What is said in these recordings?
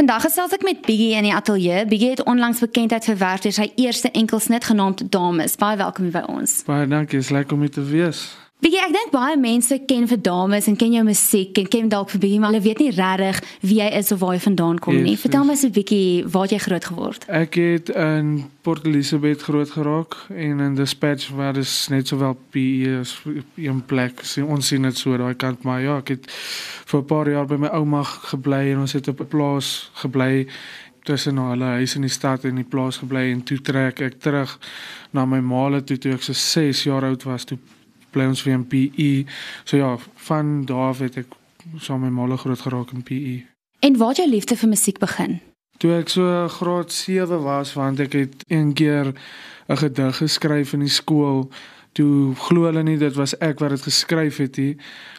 Vandag gesels ek met Biggie in die ateljee. Biggie het onlangs bekendheid verwerf deur sy eerste enkelsnit genaamd Dames. Baie welkom hier by ons. Baie dankie, is lekker om hier te wees. Biggie, ek dink baie mense ken vir Dames en ken jou musiek en ken dalk vir Biggie, maar hulle weet nie regtig wie jy is of waar jy vandaan kom nie. Vertel my so 'n bietjie, waar het jy groot geword? Ek het in Port Elizabeth groot geraak en in Dispatch waar is net sowel PE as een plek. Ons sien dit so daai kant, maar ja, ek het vir 'n paar jaar by my ouma gebly en ons het op 'n plaas gebly tussen hulle huis in die stad en die plaas gebly en toe trek ek terug na my maale toe ek so 6 jaar oud was, toe bly ons weer in PE. So ja, van daar af het ek saam met my maale groot geraak in PE. En waar het jou liefde vir musiek begin? Toe ek so graad 7 was, want ek het een keer 'n gedig geskryf in die skool, toe glo hulle nie, dit was ek wat dit geskryf het nie.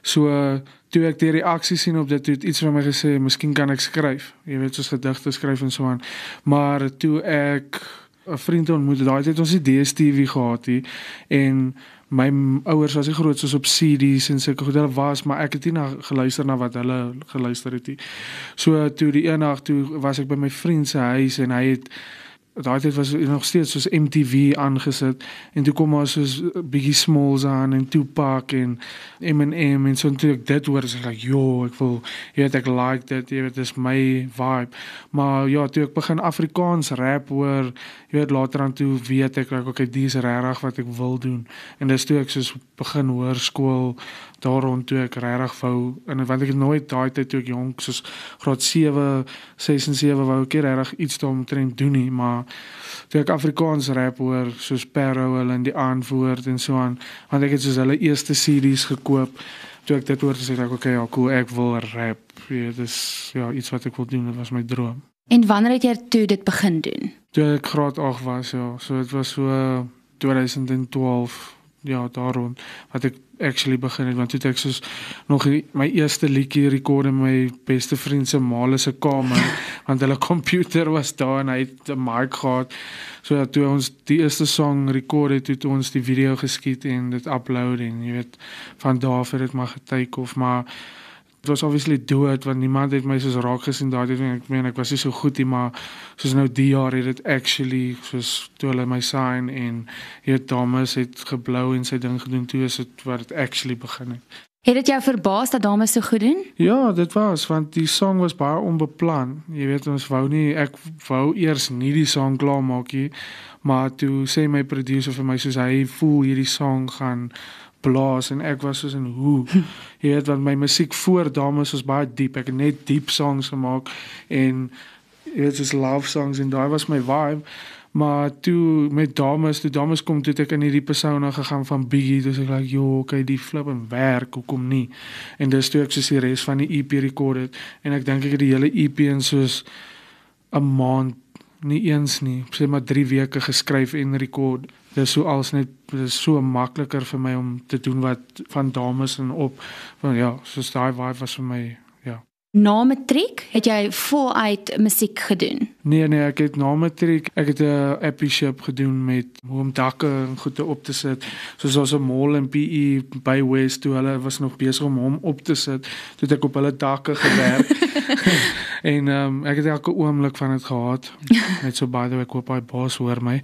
So toe ek die reaksie sien op dit, het iets van my gesê, miskien kan ek skryf. Jy weet, soos gedigte skryf en so aan. Maar toe ek 'n vriend ontmoet, daai het ons die DStv gehad nie, en my ouers was nie groot soos op CD's en sulke goed, hulle was, maar ek het nie geluister na wat hulle geluister het nie. So toe die eendag, toe was ek by my vriend se huis en hy het, daai tyd was nog steeds soos MTV aangesit en toe kom maar soos Biggie Smalls aan en Tupac en Eminem en so, toe ek dit hoor, is ek like, yo, ek wil, jy weet, ek like dit, jy weet, dis my vibe. Maar ja, toe ek begin Afrikaans rap hoor, jy weet, later aan toe weet ek, like, okay, die is regtig wat ek wil doen. En dis toe ek soos begin hoërskool, daar rond toe ek regtig wou, en want ek het nooit daai tyd toe ek jonk, soos graad 7, 6 en 7 wou ek regtig iets daaromtrent doen nie, maar toe ek Afrikaans rap hoor, soos Perro, hulle in die Antwoord en so aan, want ek het soos hulle eerste CD's gekoop, toe ek dit hoor, sê ek, okay, ja, cool, ek wil rap, ja, dis ja, iets wat ek wil doen, dit was my droom. En wanneer het jy toe dit begin doen? Toe ek graad 8 was, ja, so het was so 2012, ja, daar rond, wat ek actually begin het, want toe het ek soos nog my eerste liedjie rekord in my beste vriend se maale se kamer, want hulle computer was daar en hy het 'n mic gehad, so ja, toe ons die eerste song rekord het, toe ons die video geskiet en dit upload en jy weet, van daar af het dit maar getake of, maar het was obviously dood, want niemand het my soos raak gesien daai tyd, ek meen, ek was nie so goed nie, maar soos nou die jaar het dit actually, soos toe hulle my sign en jy weet, Dames het geblou en sy ding gedoen, toe is dit wat het actually begin het. Het dit jou verbaas dat Dames so goed doen? Ja, dit was, want die song was baie onbeplan, jy weet, ek wou eers nie die song klaar maak nie, maar toe sê my producer vir my, soos hy voel hierdie song gaan blaas, en ek was soos in hoe, jy weet, want my musiek voor Dames was baie diep, ek het net diep songs gemaak, en jy weet, soos love songs, en daai was my vibe, maar toe met Dames, toe Dames kom, toe het ek in die persona gegaan van Biggie, dus ek like, yo, okay, die flip en werk, hoekom nie, en dis toe ek soos die rest van die EP record het, en ek dink ek het die hele EP in soos 'n maand, nie eens nie, sê maar 3 weke geskryf en record. Dis so als net, dis so makliker vir my om te doen wat van Dames en op, want ja, soos daai vibe was vir my, ja. Na matriek het jy voluit musiek gedoen? Nee, ek het na matriek, ek het 'n apprenticeship gedoen met hoe om dakke en goede op te sit, soos ons 'n mall in PE by West, toe hulle was nog besig om hom op te sit, toe het ek op hulle dakke gewerk, en ek het elke oomblik van dit gehad, net so by the way, ek hoop hy baas hoor my,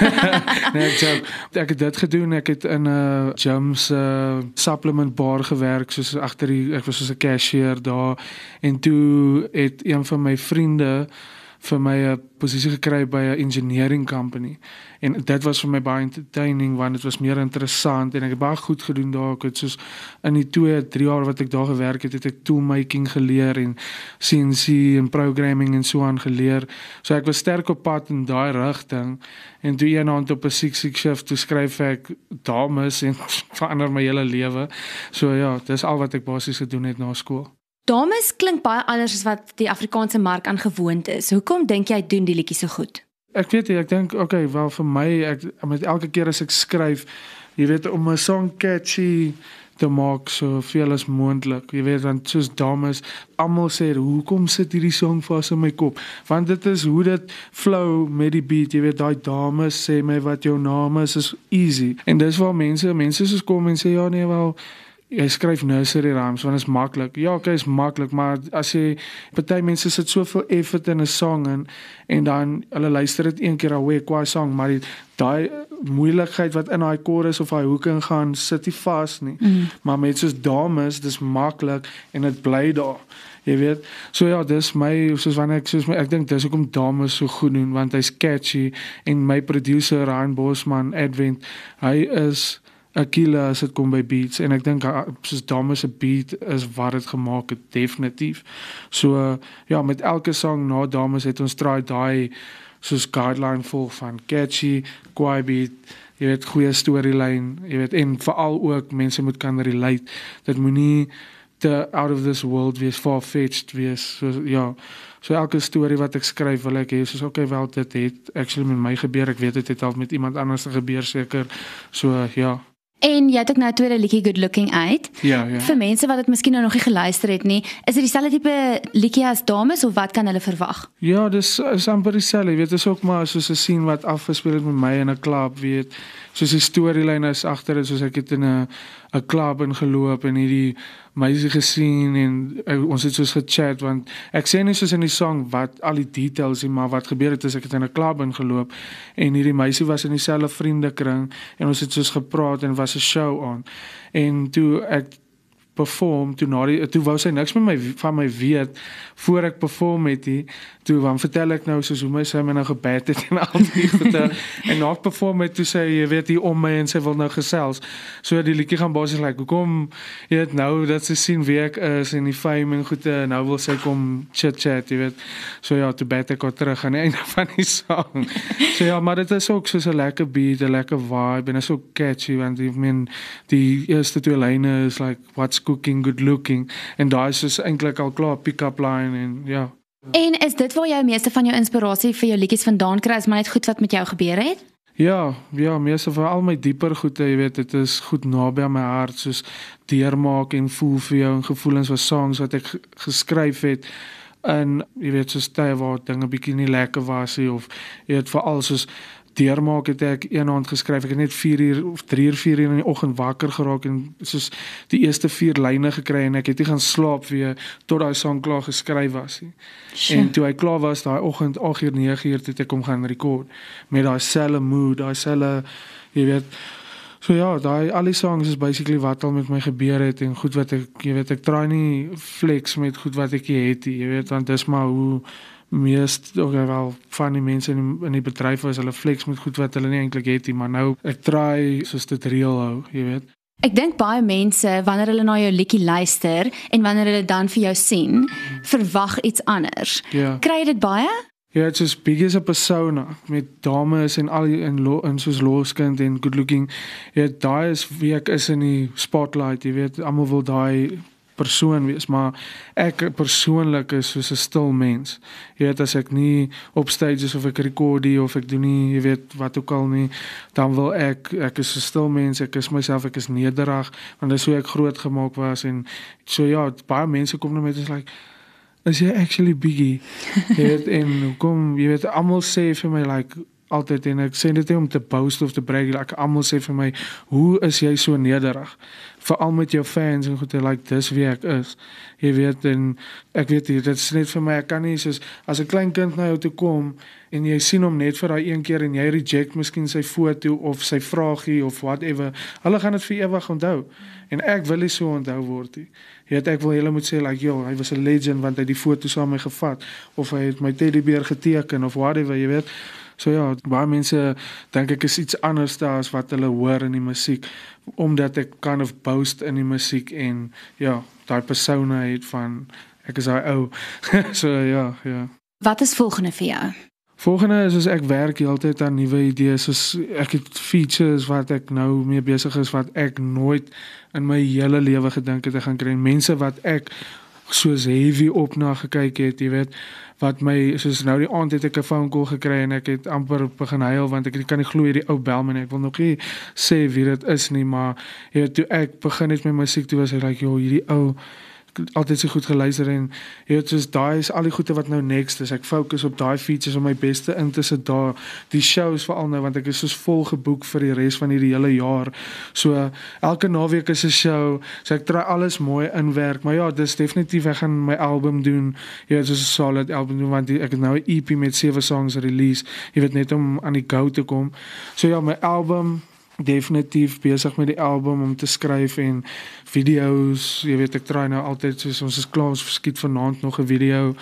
nee, ek het dit gedoen, ek het in 'n gyms supplement bar gewerk, soos ek was soos 'n cashier daar, en toe het een van my vriende vir my 'n posisie gekry by 'n engineering company, en dit was vir my baie entertaining, want dit was meer interessant, en ek het baie goed gedoen daar, ek het soos in die 2-3 jaar wat ek daar gewerk het, het ek toolmaking geleer, en CNC en programming en so aan geleer, so ek was sterk op pad in daai rigting, en toe een aand op 'n 6 shift, toe skryf ek Dames, en verander my hele lewe, so ja, dis al wat ek basies gedoen het na skool. Dames klink baie anders as wat die Afrikaanse mark aan gewoond is. Hoekom dink jy doen die liedjie so goed? Ek weet nie, ek dink, okay, wel vir my, met elke keer as ek skryf, jy weet, om 'n song catchy te maak, so veel as moontlik, jy weet, want soos Dames, almal sê, hoekom sit hierdie song vas in my kop, want dit is hoe dit flow met die beat, jy weet, daai Dames, sê my wat jou naam is easy, en dis waar mense soos kom en sê, ja nee, wel, jy skryf nursery rhymes want dit is maklik. Ja, okay, is maklik, maar as jy party mense sit soveel effort in 'n song en dan hulle luister dit een keer away qua song, maar daai moeilikheid wat in daai chorus of daai hoek ingaan, sit nie vas nie. Maar met soos dames, dis maklik en dit bly daar. Jy weet. So ja, dis my soos wanneer ek dink dis hoekom dames so goed doen want hy's catchy en my producer Ryan Bosman Advent, hy is 'n killer as dit kom by beats en ek dink soos dames se beat is wat dit gemaak het definitief. So ja, met elke song na dames het ons try daai soos guideline volg van catchy, kwaai beat, jy weet goeie storyline, jy weet en veral ook mense moet kan relate. Dit moenie te out of this world wees, far-fetched wees. So ja, so elke storie wat ek skryf wil ek hê soos okay wel dit het actually met my gebeur. Ek weet dit het al met iemand anders gebeur seker. So ja. En jy het ook nou tweede liedjie Good Looking uit. Ja. Vir mense wat dit miskien nou nog nie geluister het nie, is dit dieselfde tipe liedjie as dames of wat kan hulle verwag? Ja, dis amper dieselfde. Jy weet, dis ook maar soos 'n scene wat afgespeel het met my in 'n klub, weet. Soos die storyline is agter dit, soos ek het in 'n klub ingeloop en hierdie meisie gesien en ons het soos gechat want ek sê nie soos in die song wat al die details nie, maar wat gebeur het is ek het in 'n klub ingeloop en hierdie meisie was in dieselfde vriendekring en ons het soos gepraat en was 'n show aan. En toe ek perform, toe wou sy niks met van my weet voor ek perform het die, toe dan vertel ek nou soos hoe sy my nou gebed het en al die vertel en na ek perform het toe sy jy weet hier om my en sy wil nou gesels. So die liedjie gaan basies like hoekom jy weet nou dat sy sien wie ek is en die fame en goede nou wil sy kom chit-chat, jy weet. So ja, toe bed ek haar terug aan die einde van die song. So ja, maar dit is ook soos 'n lekker beat, 'n lekker vibe en is ook catchy want die eerste twee lyne is like what's cooking, good looking en daai is soos eintlik al klaar pick-up line en ja. En is dit waar jy meeste van jou inspirasie vir jou liedjies vandaan kry, is maar net goed wat met jou gebeur het? Ja, meeste van al my dieper goede, jy weet, dit is goed naby aan my hart, soos deurmaak en voel vir jou en gevoelens van songs wat ek geskryf het en jy weet soos tye waar dinge bietjie nie lekker was nie of jy weet veral soos deurmaak het ek een aand geskryf. Ek het net 4 uur of 3 uur 4 uur in die oggend wakker geraak en soos die eerste 4 lyne gekry en ek het nie gaan slaap weer tot daai song klaar geskryf was nie. En toe hy klaar was daai oggend 8 uur 9 uur het ek hom gaan rekord met daai selfe mood, daai selfe jy weet. So ja, al die songs is basically wat al met my gebeur het en goed wat ek try nie flex met goed wat ek het, jy weet, want dis maar hoe meest wel van die mense in die bedryf is hulle flex met goed wat hulle nie eintlik het nie, maar nou ek try soos dit real hou, jy weet. Ek dink baie mense wanneer hulle na jou liedjie luister en wanneer hulle dan vir jou sien, verwag iets anders. Ja. Kry jy dit baie? Ja, het is big as 'n persona met dames en al en soos Loskind en Good Looking. Ja, daai is wie ek is in die spotlight, jy weet, almal wil daai persoon wees, maar ek persoonlik is soos 'n stil mens. Jy weet, as ek nie op stage is of ek rekordie of ek doen nie, jy weet, wat ook al nie, dan wil ek is 'n stil mens, ek is myself, ek is nederig, want dis hoe ek groot gemaak was en so ja, baie mense kom na my en is like, is jy actually Biggie? Jy weet, en kom, jy weet, almal sê vir my like altyd en ek sê dit nie om te boast of te brag, like almal sê vir my, hoe is jy so nederig? Veral met jou fans en goed, like dis wie ek is. Jy weet, en ek weet dit is net vir my, ek kan nie soos as 'n klein kind na jou toe kom en jy sien hom net vir daai een keer en jy reject miskien sy foto of sy vraagie of whatever, hulle gaan dit vir ewig onthou. En ek wil nie so onthou word nie. Jy weet, ek wil julle moet sê like, yo, hy was 'n legend want hy het die foto saam met my gevat of hy het my teddybeer geteken of whatever, jy weet. So ja, baie mense dink ek is iets anders daar as wat hulle hoor in die musiek, omdat ek kind of boast in die musiek en ja, daai persona het van ek is daai ou. So ja. Wat is volgende vir jou? Volgende is ek werk heeltyd aan nuwe idees, soos ek het features wat ek nou mee besig is wat ek nooit in my hele lewe gedink het ek gaan kry. Mense wat ek soos heavy op na gekyk het, jy weet, wat my, soos nou die aand het ek 'n phone call gekry en ek het amper begin huil want ek kan nie glo hierdie ou bel my en ek wil nog nie sê wie dit is nie, maar jy weet, toe ek begin het met musiek, toe was hy like, joh, hierdie ou altyd so goed geluister en jy weet soos daai is al die goeie wat nou next is. Ek fokus op daai features om my beste in te sit daar. Die shows veral nou want ek is soos vol geboek vir die res van hierdie hele jaar. So elke naweek is 'n show. So ek try alles mooi inwerk. Maar ja, dis definitief ek gaan my album doen. Jy weet soos 'n solid album doen want ek het nou 'n EP met 7 songs release. Jy weet net om aan die go te kom. So ja, my album definitief besig met die album om te skryf en video's, jy weet ek try nou altyd soos ons is klaar, ons skiet vanaand nog 'n video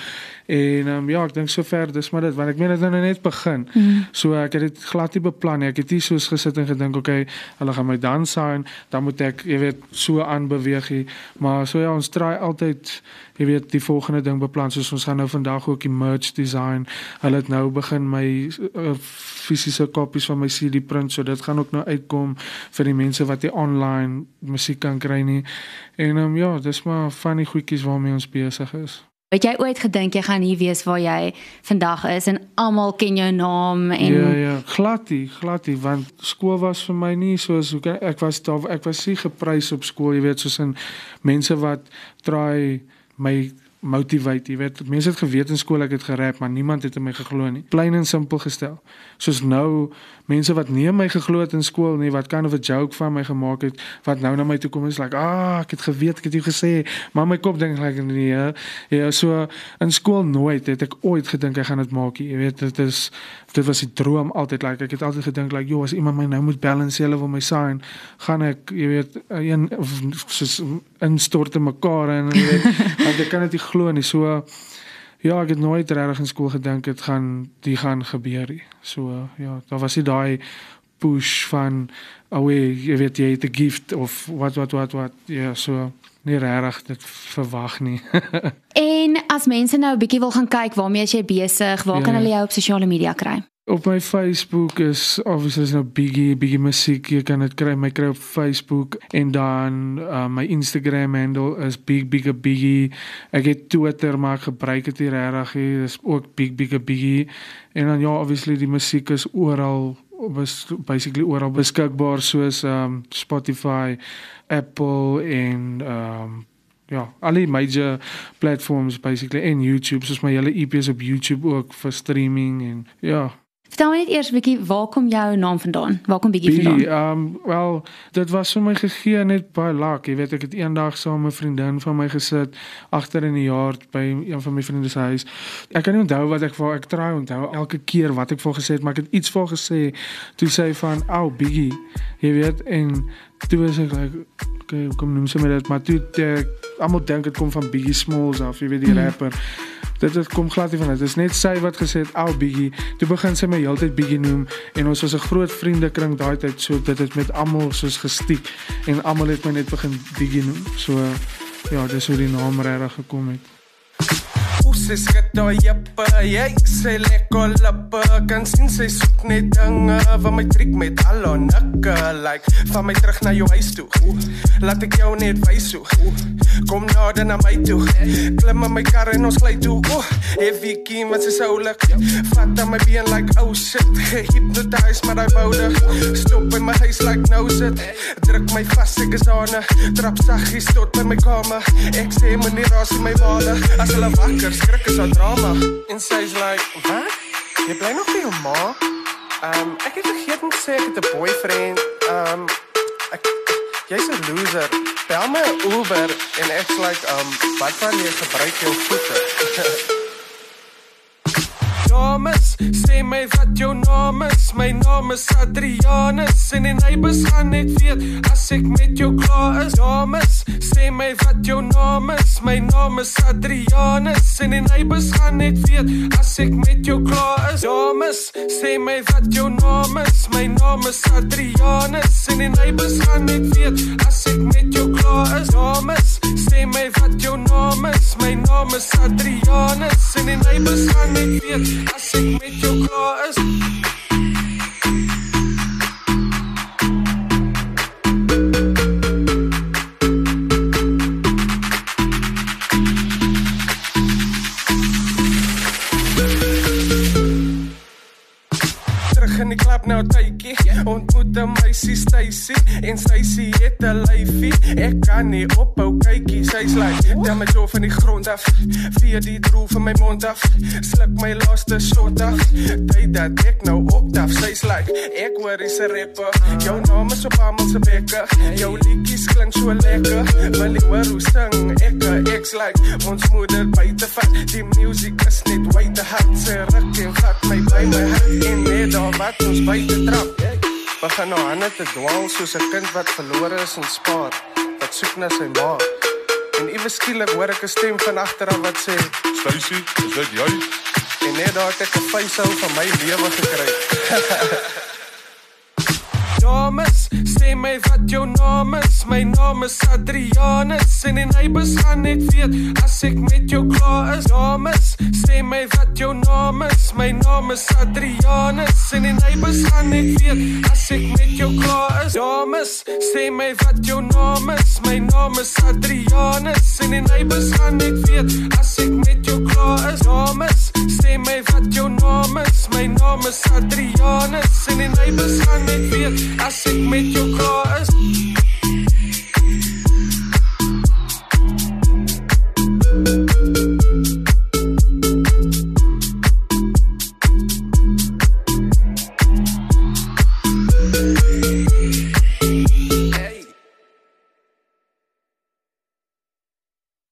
en ja, ek dink sover dis maar dit, want ek meen dit nou net begin. So ek het dit glad nie beplan nie. Ek het nie soos gesit en gedink okay, hulle gaan my dan sign, dan moet ek, jy weet, so aanbeweeg, maar so ja, ons try altyd, jy weet, die volgende ding beplan, soos ons gaan nou vandag ook die merch design. Hulle het nou begin my fisiese kopies van my CD print, so dit gaan ook nou uitkom vir die mense wat die online musiek kan kry nie. En ja, dis maar van die goedjies waarmee ons besig is. Het jy ooit gedink jy gaan hier wees waar jy vandag is en almal ken jou naam en Ja, glad nie, want skool was vir my nie soos ek was nie geprys op skool, jy weet, soos in mense wat try my motivate, jy weet, mense het geweet in skool ek het gerap, maar niemand het in my geglo nie. Plain en simpel gestel. Soos nou, mense wat nie in my geglo het in skool nie, wat kind of 'n joke van my gemaak het, wat nou na my toe kom is like, ek het geweet, ek het jou gesê, maar my kop dink like, nee, ja, so in skool nooit het ek ooit gedink ek gaan dit maak, jy weet, dit was die droom altyd, like, ek het altyd gedink, like, as iemand my nou moet bel en sê hulle wil my sign, gaan ek, jy weet, soos instort in mekaar en jy weet, want ek kan dit nie glo nie, so ja, ek het nooit regtig in skool gedink dit gaan gebeur nie. So ja, daar was nie daai push van jy weet jy het 'n gift of wat ja, so nie regtig dit verwag nie. En as mense nou 'n bietjie wil gaan kyk waarmee jy besig, waar kan hulle jou op sosiale media kry? Op my Facebook is obviously nou Biggie Musiek, jy kan dit kry op Facebook en dan my Instagram handle is Biggie. Ek het Twitter, maar ek gebruik dit nie regtig nie, dis ook Biggie. En dan ja, obviously die musiek is basically oral beskikbaar soos Spotify, Apple en ja, al die major platforms basically en YouTube, soos my hele EP is op YouTube ook vir streaming en ja. Vertel my net eers 'n bietjie, waar kom jou naam vandaan? Waar kom Biggie vandaan? Wel, dit was vir my gegee net baie luck. Jy weet, ek het eendag saam met 'n vriendin van my gesit agter in die yard by een van my vriende se huis. Ek kan nie onthou wat ek try onthou elke keer wat ek vir gesê het, maar ek het iets vir gesê toe sê van, Biggie, jy weet, en toe was ek like, okay, kom noem sy my dit, maar toe almal dink dit kom van Biggie Smalls af, jy weet die rapper. Dit kom glad nie van dit. Dit is net sy wat gesê het, Biggie. Toe begin sy my heeltyd Biggie noem en ons was 'n groot vriendekring daai tyd, so dit het met almal soos gestiek en almal het my net begin Biggie noem. So ja, dis hoe die naam regtig gekom het. Sy skat daai jippe, jy sê lekker lappe, kan sien sy soek net dinge, van my triek met al nikke, like, van my terug na jou huis toe, laat ek jou net wys hoe, kom nader na my toe, klim in my kar en ons glij toe, heavy kiem wat sy soulik, vat aan my been like, shit, gehypnotize maar die boude, stop by my huis like nou sit, druk my vast, ek is aan, trap saggies tot by my kamer, ek sê my nie raas in my wale, as hulle wakker, skrik is al drama. En sy is like, wat? Jy bly nog by jou ma? Ek het vergeet om te sê ek het 'n boyfriend. Jy's 'n loser. Bel my 'n Uber en ek's like, wat van jy gebruik jou voete? Dames, sê my wat jou naam is. My naam is Adrianus en die neighbors gaan net weet as ek met jou klaar is. Dames, sê my wat jou naam is. My naam is Adrianus en die neighbors gaan net weet as ek met jou klaar is. Dames, sê my wat jou naam is. My naam is Adrianus en die neighbors gaan net weet as ek met jou klaar is. Dames, sê my wat jou naam is. My naam is Adrianus en die neighbors gaan net weet as ek met jou klaar is. Terug in die klap nou tydjie. Ontmoet 'n meisie Stacy en Stacy het 'n lyfie. Ek kan nie ophou kykie. Sy's like, damn it off van die grond af. Via die droel van my mond af. Sluk my laaste shot af. Tyd dat ek nou optaf. Sy's like, ek hoor is 'n rapper. Jou naam is op almal se bekke. Jou liedjies klink so lekker. Wil jy hoor hoe sing ek's like, ons moeder buite vat. Die music is net way te hard. Sy ruk en vat my by my hart. En net daar wat ons buite trap. Begin nou hande te dwaal soos 'n kind wat verlore is en spaar. Wat soek na sy ma. En iewes skielik hoor ek 'n stem van agteraf wat sê, Stacy, is dit jy? En net daar het ek 'n facehou van my lewe gekry. Dames, sê my wat jou naam is. My naam is Adrianus. En die neighbors gaan net weet as ek met jou klaar is. Dames, sê my wat jou naam is. My naam is Adrianus. En die neighbors gaan net weet as ek met jou klaar is. Dames, sê my wat jou naam is. My naam is Adrianus. En die neighbors gaan net weet as ek met jou klaar is. Dames, sê my wat jou naam is. My naam is Adrianus. En die neighbors gaan net weet as ek met jou klaar is.